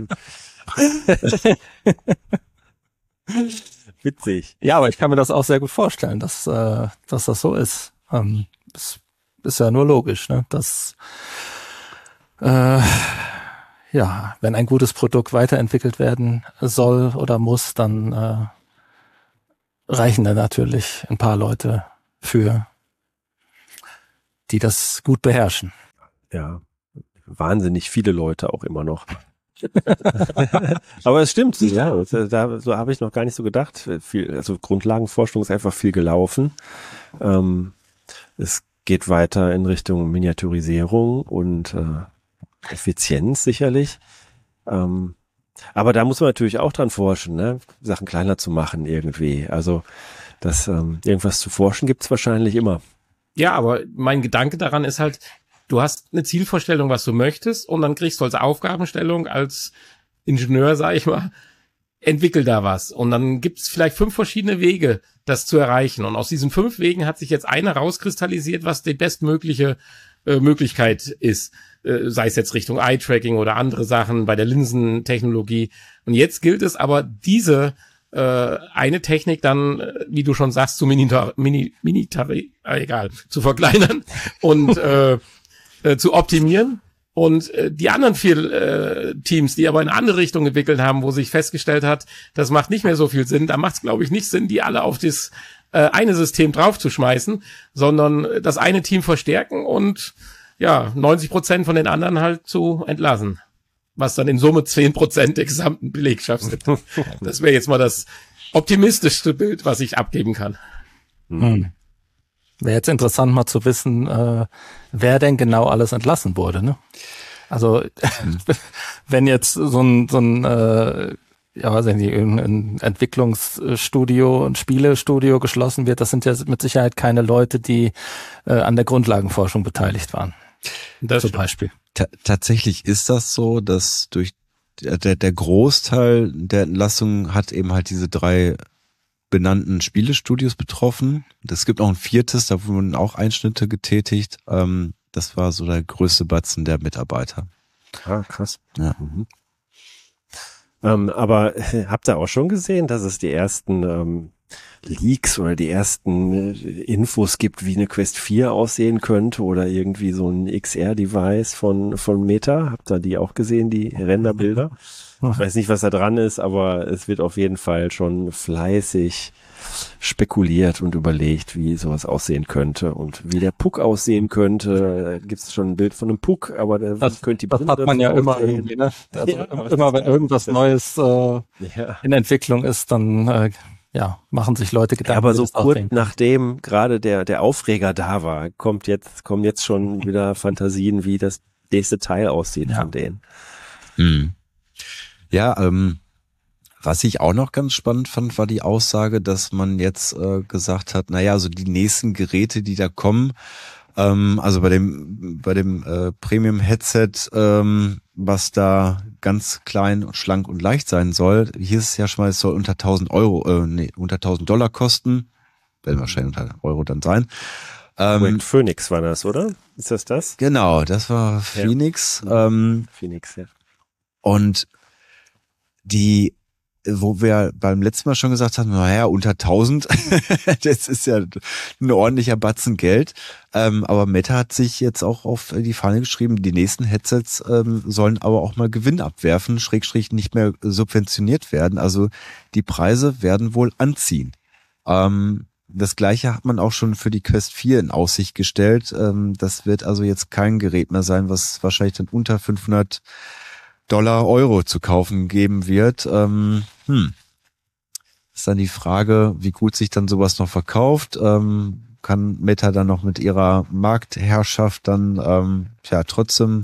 Witzig. ja, aber ich kann mir das auch sehr gut vorstellen, dass das so ist. Das ist ja nur logisch, ne? Dass ja, wenn ein gutes Produkt weiterentwickelt werden soll oder muss, dann reichen da natürlich ein paar Leute für, die das gut beherrschen. Ja, wahnsinnig viele Leute auch immer noch. Aber es stimmt, ja, so habe ich noch gar nicht so gedacht. Also Grundlagenforschung ist einfach viel gelaufen. Es geht weiter in Richtung Miniaturisierung und Effizienz sicherlich. Aber da muss man natürlich auch dran forschen, ne? Sachen kleiner zu machen irgendwie. Also irgendwas zu forschen gibt's wahrscheinlich immer. Ja, aber mein Gedanke daran ist halt, du hast eine Zielvorstellung, was du möchtest, und dann kriegst du als Aufgabenstellung, als Ingenieur, sag ich mal, entwickel da was. Und dann gibt's vielleicht 5 verschiedene Wege, das zu erreichen. Und aus diesen 5 Wegen hat sich jetzt einer rauskristallisiert, was die bestmögliche Möglichkeit ist. Sei es jetzt Richtung Eye-Tracking oder andere Sachen bei der Linsentechnologie. Und jetzt gilt es aber, diese eine Technik dann, wie du schon sagst, zu zu verkleinern und zu optimieren. Und die anderen 4 Teams, die aber in eine andere Richtung entwickelt haben, wo sich festgestellt hat, das macht nicht mehr so viel Sinn, da macht es, glaube ich, nicht Sinn, die alle auf das eine System draufzuschmeißen, sondern das eine Team verstärken und ja 90% von den anderen halt zu entlassen. Was dann in Summe 10% der gesamten Belegschaft sind. Das wäre jetzt mal das optimistischste Bild, was ich abgeben kann. Wäre jetzt interessant mal zu wissen, wer denn genau alles entlassen wurde, ne? Also wenn jetzt so ein ja, weiß ich nicht, ein Entwicklungsstudio, ein Spielestudio geschlossen wird, das sind ja mit Sicherheit keine Leute, die an der Grundlagenforschung beteiligt waren. Das zum stimmt. Beispiel. Tatsächlich ist das so, dass durch der Großteil der Entlassung hat eben halt diese 3 benannten Spielestudios betroffen. Es gibt auch ein 4., da wurden auch Einschnitte getätigt. Das war so der größte Batzen der Mitarbeiter. Ah, krass. Ja. Mhm. Aber habt ihr auch schon gesehen, dass es die ersten Leaks oder die ersten Infos gibt, wie eine Quest 4 aussehen könnte oder irgendwie so ein XR-Device von Meta? Habt ihr die auch gesehen, die Renderbilder? Ich weiß nicht, was da dran ist, aber es wird auf jeden Fall schon fleißig spekuliert und überlegt, wie sowas aussehen könnte und wie der Puck aussehen könnte. Da gibt es schon ein Bild von einem Puck, aber Das könnte die hat man ja immer aussehen. irgendwie, ne? Also Ja, immer wenn irgendwas Neues Ja. in Entwicklung ist, dann ja, machen sich Leute Gedanken. Ja, aber wie so das kurz aussehen. nachdem gerade der Aufreger da war, kommen jetzt schon wieder Fantasien, wie das nächste Teil aussieht Ja. von denen. Ja, was ich auch noch ganz spannend fand, war die Aussage, dass man jetzt gesagt hat, naja, also die nächsten Geräte, die da kommen, Also bei dem Premium-Headset, was da ganz klein, schlank und leicht sein soll, hieß es ja schon mal, es soll unter 1.000 unter $1.000 kosten. Werden wahrscheinlich unter Euro dann sein. Projekt Phoenix war das, oder? Ist das? Genau, das war Phoenix. Ja. Phoenix, ja. Und wo wir beim letzten Mal schon gesagt haben, naja, unter 1.000, das ist ja ein ordentlicher Batzen Geld. Aber Meta hat sich jetzt auch auf die Fahne geschrieben, die nächsten Headsets sollen aber auch mal Gewinn abwerfen, / nicht mehr subventioniert werden. Also die Preise werden wohl anziehen. Das Gleiche hat man auch schon für die Quest 4 in Aussicht gestellt. Das wird also jetzt kein Gerät mehr sein, was wahrscheinlich dann unter $500 Euro zu kaufen geben wird. Ist dann die Frage, wie gut sich dann sowas noch verkauft. Kann Meta dann noch mit ihrer Marktherrschaft dann trotzdem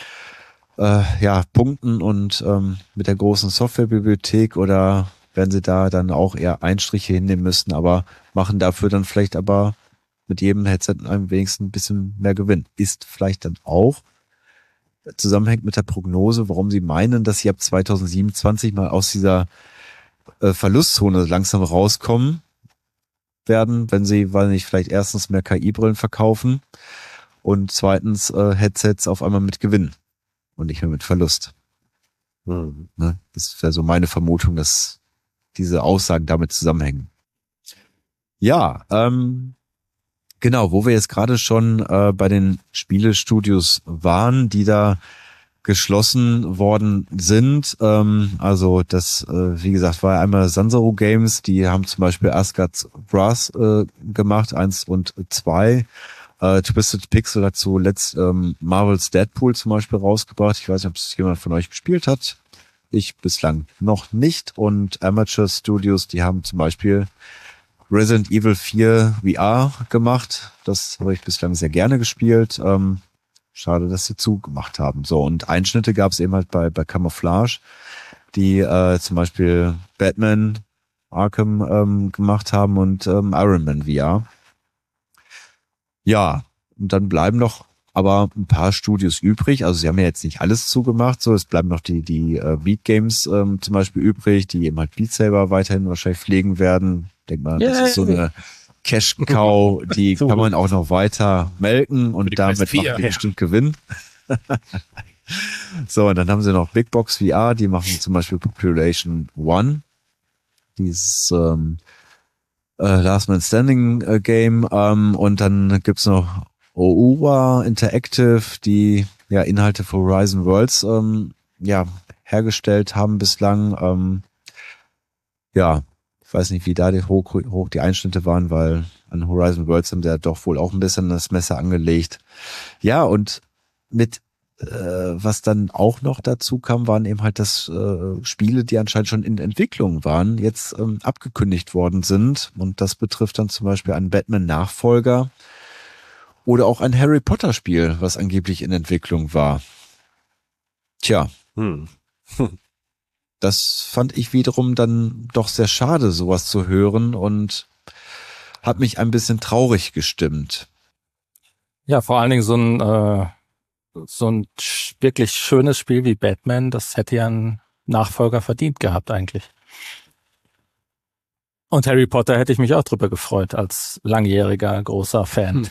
punkten und mit der großen Softwarebibliothek, oder werden sie da dann auch eher Einstriche hinnehmen müssen, aber machen dafür dann vielleicht aber mit jedem Headset am wenigsten ein bisschen mehr Gewinn. Ist vielleicht dann auch zusammenhängt mit der Prognose, warum sie meinen, dass sie ab 2027 mal aus dieser Verlustzone langsam rauskommen werden, wenn sie, weil nicht, vielleicht erstens mehr KI-Brillen verkaufen und zweitens Headsets auf einmal mit Gewinn und nicht mehr mit Verlust. Mhm. Ne? Das wäre so meine Vermutung, dass diese Aussagen damit zusammenhängen. Ja, genau, wo wir jetzt gerade schon bei den Spielestudios waren, die da geschlossen worden sind. Also das, wie gesagt, war einmal Sansero Games, die haben zum Beispiel Asgard's Wrath gemacht, 1 und 2. Twisted Pixel hat zuletzt Marvel's Deadpool zum Beispiel rausgebracht. Ich weiß nicht, ob es jemand von euch gespielt hat. Ich bislang noch nicht. Und Amateur Studios, die haben zum Beispiel Resident Evil 4 VR gemacht. Das habe ich bislang sehr gerne gespielt. Schade, dass sie zugemacht haben. So, und Einschnitte gab es eben halt bei Camouflage, die zum Beispiel Batman Arkham gemacht haben und Iron Man VR. Ja, und dann bleiben noch aber ein paar Studios übrig. Also sie haben ja jetzt nicht alles zugemacht. So, es bleiben noch die Beat Games zum Beispiel übrig, die eben halt Beat Saber weiterhin wahrscheinlich pflegen werden. Denk mal, das ist so eine Cash-Cow, die kann man auch noch weiter melken und damit macht die bestimmt Gewinn. So, und dann haben sie noch Big Box VR, die machen zum Beispiel Population One, dieses Last Man Standing Game, und dann gibt's noch Oura Interactive, die ja Inhalte für Horizon Worlds hergestellt haben bislang. Ich weiß nicht, wie da hoch die Einschnitte waren, weil an Horizon Worlds haben sie ja doch wohl auch ein bisschen das Messer angelegt. Ja, und mit was dann auch noch dazu kam, waren eben halt das Spiele, die anscheinend schon in Entwicklung waren, jetzt abgekündigt worden sind. Und das betrifft dann zum Beispiel einen Batman-Nachfolger oder auch ein Harry Potter-Spiel, was angeblich in Entwicklung war. Tja. Das fand ich wiederum dann doch sehr schade, sowas zu hören, und hat mich ein bisschen traurig gestimmt. Ja, vor allen Dingen so ein wirklich schönes Spiel wie Batman, das hätte ja einen Nachfolger verdient gehabt eigentlich. Und Harry Potter hätte ich mich auch drüber gefreut, als langjähriger großer Fan.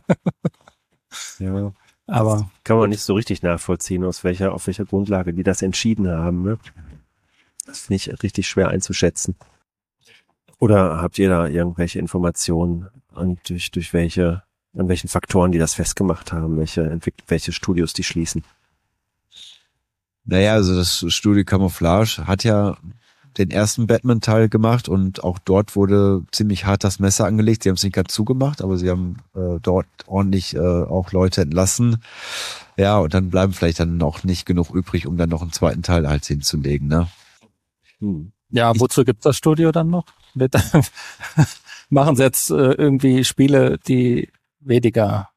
Ja, aber kann man nicht so richtig nachvollziehen, auf welcher Grundlage die das entschieden haben, ne? Das finde ich richtig schwer einzuschätzen. Oder habt ihr da irgendwelche Informationen an welchen Faktoren die das festgemacht haben, welche Studios die schließen? Naja, also das Studio Camouflage hat ja den ersten Batman-Teil gemacht und auch dort wurde ziemlich hart das Messer angelegt. Sie haben es nicht ganz zugemacht, aber sie haben dort ordentlich auch Leute entlassen. Ja, und dann bleiben vielleicht dann noch nicht genug übrig, um dann noch einen zweiten Teil halt hinzulegen, ne? Ja, wozu gibt's das Studio dann noch? Machen sie jetzt irgendwie Spiele, die weniger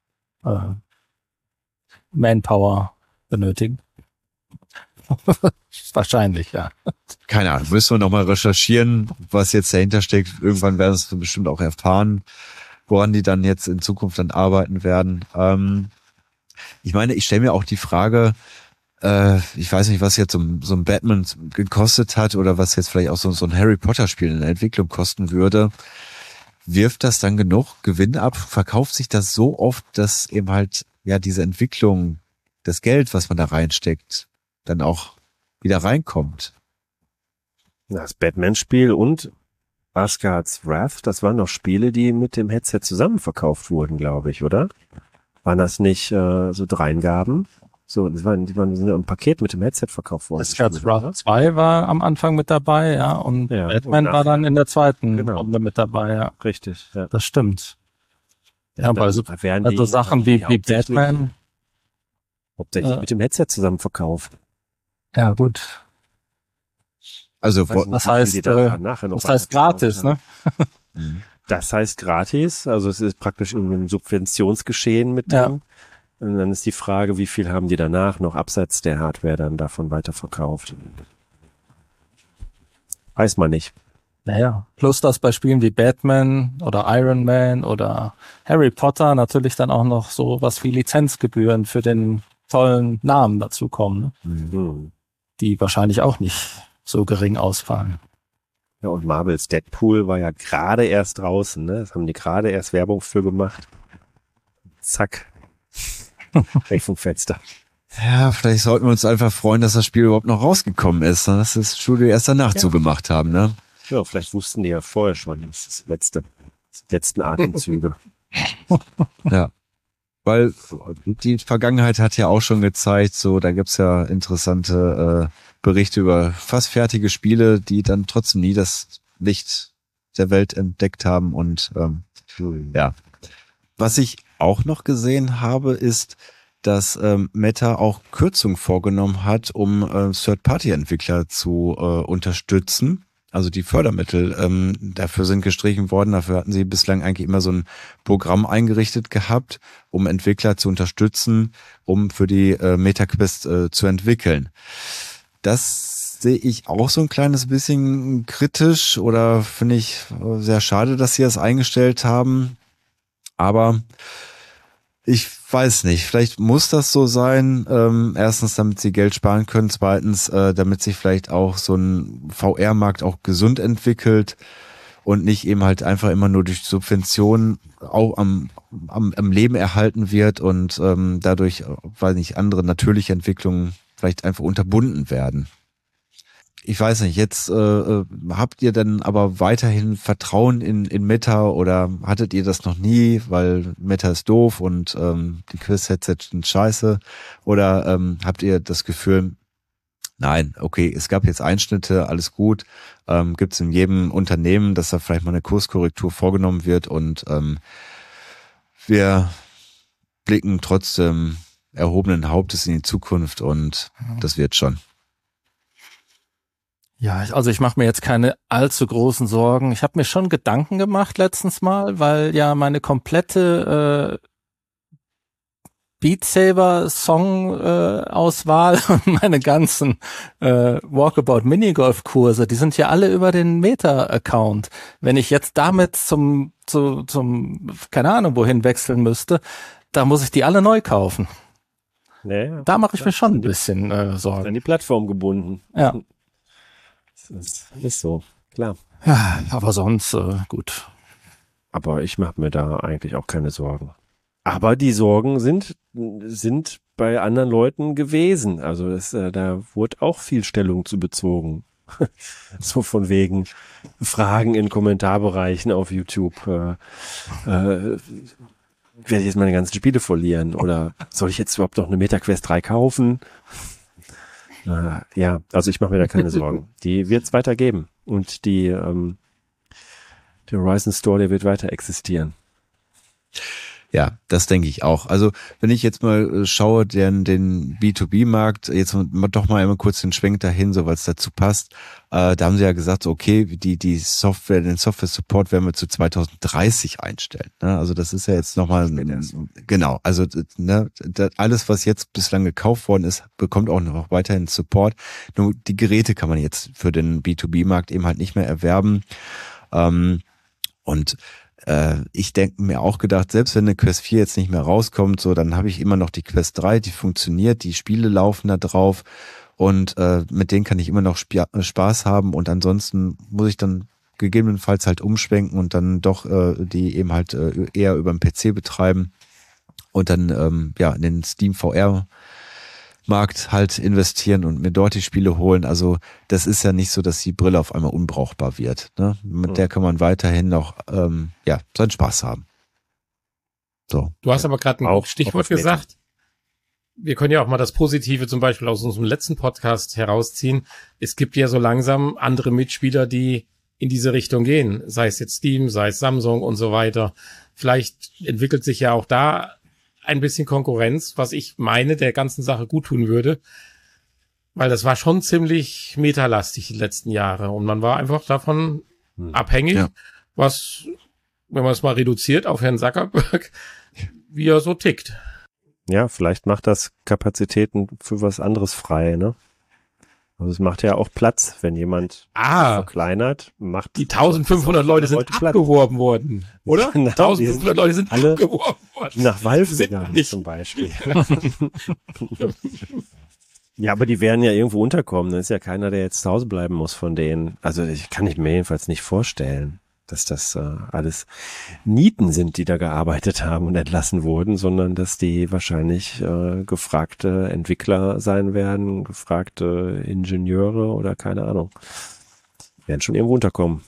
Manpower benötigen? Wahrscheinlich, ja. Keine Ahnung, müssen wir nochmal recherchieren, was jetzt dahinter steckt. Irgendwann werden wir es bestimmt auch erfahren. woran die dann jetzt in Zukunft dann arbeiten werden. Ich meine, ich stelle mir auch die Frage, ich weiß nicht, was jetzt so ein Batman gekostet hat oder was jetzt vielleicht auch so ein Harry Potter Spiel in der Entwicklung kosten würde. Wirft das dann genug Gewinn ab? Verkauft sich das so oft, dass eben halt ja diese Entwicklung, das Geld, was man da reinsteckt, dann auch wieder reinkommt? Das Batman-Spiel und Asgard's Wrath, das waren doch Spiele, die mit dem Headset zusammen verkauft wurden, glaube ich, oder? Waren das nicht so Dreingaben? So, die waren im Paket mit dem Headset verkauft worden. Asgard's Wrath 2 war am Anfang mit dabei, ja, und Batman war dann in der zweiten Runde mit dabei, ja. Richtig, ja. Das stimmt. Ja, aber also Sachen wie Batman. Hauptsächlich mit dem Headset zusammen verkauft. Ja, gut. Also, das heißt gratis, ne? Das heißt gratis, also es ist praktisch ein Subventionsgeschehen mit dem. Und dann ist die Frage, wie viel haben die danach noch abseits der Hardware dann davon weiterverkauft? Weiß man nicht. Naja, plus dass bei Spielen wie Batman oder Iron Man oder Harry Potter natürlich dann auch noch so was wie Lizenzgebühren für den tollen Namen dazukommen, ne? Die wahrscheinlich auch nicht so gering ausfallen. Ja, und Marvels Deadpool war ja gerade erst draußen, ne? Das haben die gerade erst Werbung für gemacht. Zack. Weg vom Fenster. Ja, vielleicht sollten wir uns einfach freuen, dass das Spiel überhaupt noch rausgekommen ist, ne? Dass das Studio erst danach zugemacht haben, ne? Ja, vielleicht wussten die ja vorher schon, das ist die letzten Atemzüge. Ja. Weil die Vergangenheit hat ja auch schon gezeigt, so, da gibt's ja interessante Berichte über fast fertige Spiele, die dann trotzdem nie das Licht der Welt entdeckt haben und ja. Was ich auch noch gesehen habe, ist, dass Meta auch Kürzungen vorgenommen hat, um Third-Party-Entwickler zu unterstützen. Also die Fördermittel dafür sind gestrichen worden. Dafür hatten sie bislang eigentlich immer so ein Programm eingerichtet gehabt, um Entwickler zu unterstützen, um für die MetaQuest zu entwickeln. Das sehe ich auch so ein kleines bisschen kritisch oder finde ich sehr schade, dass sie das eingestellt haben. Aber ich weiß nicht, vielleicht muss das so sein. Erstens, damit sie Geld sparen können. Zweitens, damit sich vielleicht auch so ein VR-Markt auch gesund entwickelt und nicht eben halt einfach immer nur durch Subventionen auch am Leben erhalten wird und dadurch, weiß nicht, andere natürliche Entwicklungen vielleicht einfach unterbunden werden. Ich weiß nicht, jetzt habt ihr denn aber weiterhin Vertrauen in Meta oder hattet ihr das noch nie, weil Meta ist doof und die Quest-Headsets sind scheiße? Oder habt ihr das Gefühl, nein, okay, es gab jetzt Einschnitte, alles gut, gibt es in jedem Unternehmen, dass da vielleicht mal eine Kurskorrektur vorgenommen wird und wir blicken trotzdem erhobenen Hauptes in die Zukunft und das wird schon. Ja, ich mache mir jetzt keine allzu großen Sorgen. Ich habe mir schon Gedanken gemacht letztens mal, weil ja meine komplette Beat Saber Song Auswahl und meine ganzen Walkabout Minigolf Kurse, die sind ja alle über den Meta Account. Wenn ich jetzt damit zum keine Ahnung wohin wechseln müsste, da muss ich die alle neu kaufen. Ja, da mache ich mir schon ein bisschen Sorgen. An die Plattform gebunden. Ja. Das ist so, klar. Ja, aber sonst gut. Aber ich mache mir da eigentlich auch keine Sorgen. Aber die Sorgen sind bei anderen Leuten gewesen. Also da wurde auch viel Stellung zu bezogen. So von wegen Fragen in Kommentarbereichen auf YouTube. Werde ich jetzt meine ganzen Spiele verlieren? Oder soll ich jetzt überhaupt noch eine MetaQuest 3 kaufen? Ja, also ich mache mir da keine Sorgen. Die wird es weitergeben. Und der Horizon Store, der wird weiter existieren. Ja, das denke ich auch. Also wenn ich jetzt mal schaue, den B2B-Markt, jetzt doch mal immer kurz den Schwenk dahin, so weil es dazu passt, da haben sie ja gesagt, so, okay, den Software-Support werden wir zu 2030 einstellen. Ne? Also das ist ja jetzt nochmal, genau, also ne, alles, was jetzt bislang gekauft worden ist, bekommt auch noch weiterhin Support. Nur die Geräte kann man jetzt für den B2B-Markt eben halt nicht mehr erwerben. Und ich denke mir auch gedacht, selbst wenn eine Quest 4 jetzt nicht mehr rauskommt, so, dann habe ich immer noch die Quest 3, die funktioniert, die Spiele laufen da drauf und mit denen kann ich immer noch Spaß haben und ansonsten muss ich dann gegebenenfalls halt umschwenken und dann doch die eben halt eher über den PC betreiben und dann in den Steam VR Markt halt investieren und mir dort die Spiele holen. Also das ist ja nicht so, dass die Brille auf einmal unbrauchbar wird. Ne? Mit der kann man weiterhin noch seinen Spaß haben. So. Du hast aber gerade ein Stichwort gesagt. Wir können ja auch mal das Positive zum Beispiel aus unserem letzten Podcast herausziehen. Es gibt ja so langsam andere Mitspieler, die in diese Richtung gehen. Sei es jetzt Steam, sei es Samsung und so weiter. Vielleicht entwickelt sich ja auch da ein bisschen Konkurrenz, was ich meine, der ganzen Sache gut tun würde. Weil das war schon ziemlich metalastig die letzten Jahre. Und man war einfach davon abhängig, was, wenn man es mal reduziert auf Herrn Zuckerberg, wie er so tickt. Ja, vielleicht macht das Kapazitäten für was anderes frei, ne? Also es macht ja auch Platz, wenn jemand verkleinert, macht die 1500 Leute sind abgeworben worden, oder? Genau, 1500 Leute sind alle abgeworben worden. Nach Valve gegangen zum Beispiel. Ja, aber die werden ja irgendwo unterkommen. Da ist ja keiner, der jetzt zu Hause bleiben muss von denen. Also ich kann ich mir jedenfalls nicht vorstellen, dass das alles Nieten sind, die da gearbeitet haben und entlassen wurden, sondern dass die wahrscheinlich gefragte Entwickler sein werden, gefragte Ingenieure oder keine Ahnung. Werden schon irgendwo unterkommen.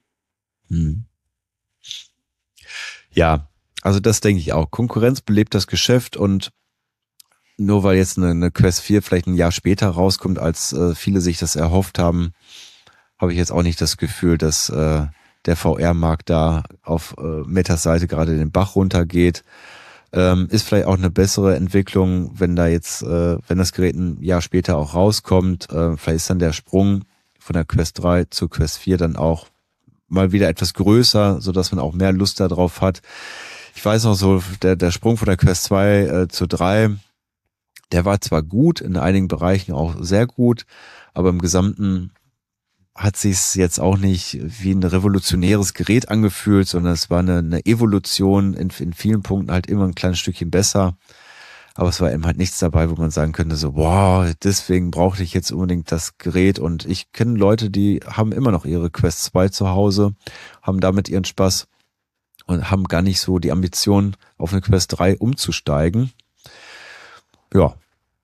Ja, also das denke ich auch. Konkurrenz belebt das Geschäft und nur weil jetzt eine Quest 4 vielleicht ein Jahr später rauskommt, als viele sich das erhofft haben, habe ich jetzt auch nicht das Gefühl, dass der VR-Markt da auf Metas Seite gerade den Bach runtergeht. Ist vielleicht auch eine bessere Entwicklung, wenn da jetzt, wenn das Gerät ein Jahr später auch rauskommt, vielleicht ist dann der Sprung von der Quest 3 zur Quest 4 dann auch mal wieder etwas größer, so dass man auch mehr Lust darauf hat. Ich weiß noch so, der Sprung von der Quest 2 zur 3, der war zwar gut, in einigen Bereichen auch sehr gut, aber im Gesamten hat sich's jetzt auch nicht wie ein revolutionäres Gerät angefühlt, sondern es war eine Evolution, in vielen Punkten halt immer ein kleines Stückchen besser. Aber es war eben halt nichts dabei, wo man sagen könnte, so, wow, deswegen brauchte ich jetzt unbedingt das Gerät. Und ich kenne Leute, die haben immer noch ihre Quest 2 zu Hause, haben damit ihren Spaß und haben gar nicht so die Ambition, auf eine Quest 3 umzusteigen. Ja.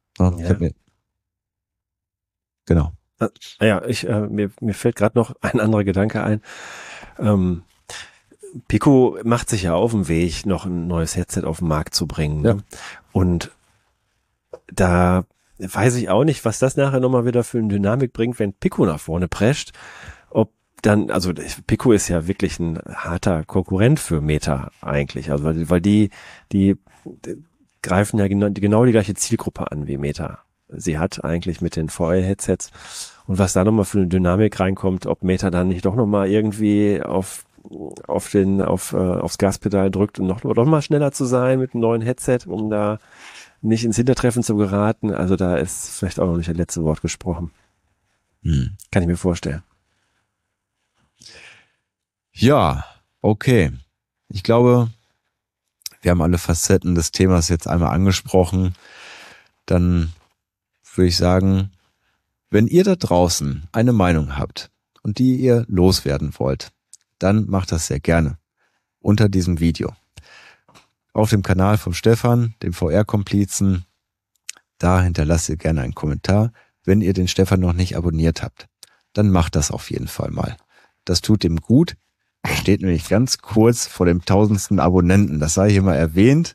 Genau. Ja, mir fällt gerade noch ein anderer Gedanke ein. Pico macht sich ja auf den Weg, noch ein neues Headset auf den Markt zu bringen. Ja. Ne? Und da weiß ich auch nicht, was das nachher nochmal wieder für eine Dynamik bringt, wenn Pico nach vorne prescht. Ob dann, also Pico ist ja wirklich ein harter Konkurrent für Meta eigentlich. Also weil die greifen ja genau die gleiche Zielgruppe an wie Meta. Sie hat eigentlich mit den VR-Headsets und was da nochmal für eine Dynamik reinkommt, ob Meta dann nicht doch nochmal irgendwie aufs Gaspedal drückt, um noch mal schneller zu sein mit einem neuen Headset, um da nicht ins Hintertreffen zu geraten. Also da ist vielleicht auch noch nicht das letzte Wort gesprochen. Kann ich mir vorstellen. Ja, okay. Ich glaube, wir haben alle Facetten des Themas jetzt einmal angesprochen. Dann würde ich sagen, wenn ihr da draußen eine Meinung habt und die ihr loswerden wollt, dann macht das sehr gerne unter diesem Video. Auf dem Kanal vom Stefan, dem VR-Komplizen, da hinterlasst ihr gerne einen Kommentar. Wenn ihr den Stefan noch nicht abonniert habt, dann macht das auf jeden Fall mal. Das tut ihm gut. Er steht nämlich ganz kurz vor dem 1000. Abonnenten. Das sei hier mal erwähnt.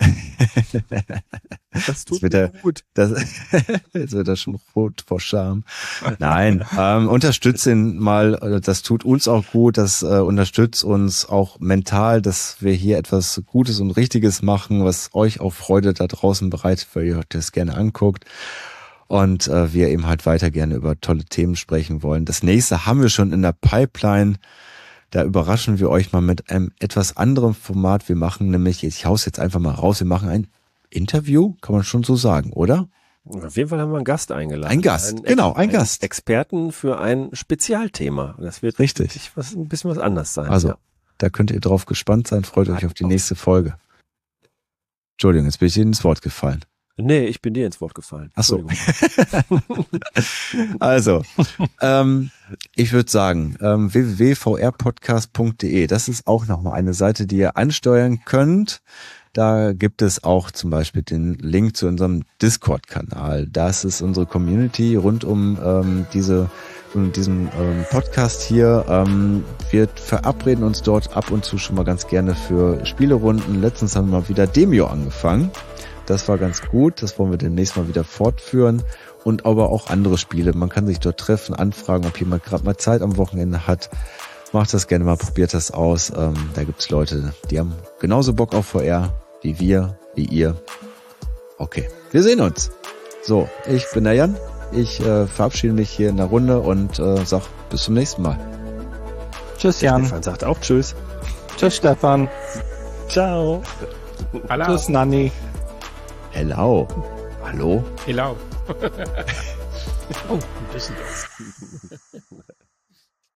Das tut mir gut. Jetzt wird er schon rot vor Scham. Nein, unterstützt ihn mal. Das tut uns auch gut. Das unterstützt uns auch mental, dass wir hier etwas Gutes und Richtiges machen, was euch auch Freude da draußen bereitet, weil ihr euch das gerne anguckt. Und wir eben halt weiter gerne über tolle Themen sprechen wollen. Das nächste haben wir schon in der Pipeline. Da überraschen wir euch mal mit einem etwas anderem Format. Wir machen nämlich, ich hau's jetzt einfach mal raus, wir machen ein Interview, kann man schon so sagen, oder? Auf jeden Fall haben wir einen Gast eingeladen. Ein Gast, genau, ein Gast. Experten für ein Spezialthema. Das wird richtig ein bisschen was anderes sein. Also, Da könnt ihr drauf gespannt sein. Freut euch auf die nächste Folge. Entschuldigung, jetzt bin ich dir ins Wort gefallen. Nee, ich bin dir ins Wort gefallen. Ach so. Also, ich würde sagen, www.vrpodcast.de, das ist auch nochmal eine Seite, die ihr ansteuern könnt. Da gibt es auch zum Beispiel den Link zu unserem Discord-Kanal. Das ist unsere Community rund um diesen Podcast hier. Wir verabreden uns dort ab und zu schon mal ganz gerne für Spielerunden. Letztens haben wir mal wieder Demio angefangen. Das war ganz gut. Das wollen wir demnächst mal wieder fortführen. Und aber auch andere Spiele. Man kann sich dort treffen, anfragen, ob jemand gerade mal Zeit am Wochenende hat. Macht das gerne mal, probiert das aus. Da gibt's Leute, die haben genauso Bock auf VR wie wir, wie ihr. Okay, wir sehen uns. So, ich bin der Jan. Ich verabschiede mich hier in der Runde und sag bis zum nächsten Mal. Tschüss, Jan. Stefan sagt auch Tschüss. Tschüss, Stefan. Ciao. Hallo. Tschüss, Nanni. Hello. Hallo? Hello. Oh, Düsseldorf.